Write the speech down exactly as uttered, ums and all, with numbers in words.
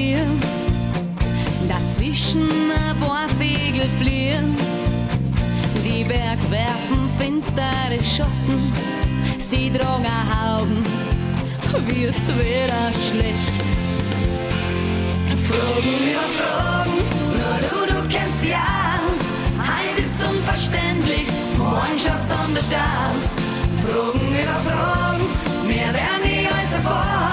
mir. Dazwischen ein paar Vögel fliehen. Die Berg werfen finstere Schatten. Sie tragen Hauben, wird's wieder schlecht. Fragen über Fragen, nur du, du kennst die aus. Heut ist unverständlich, morgen schaut's anders aus. Fragen über Fragen, wir werden die alles erfahren.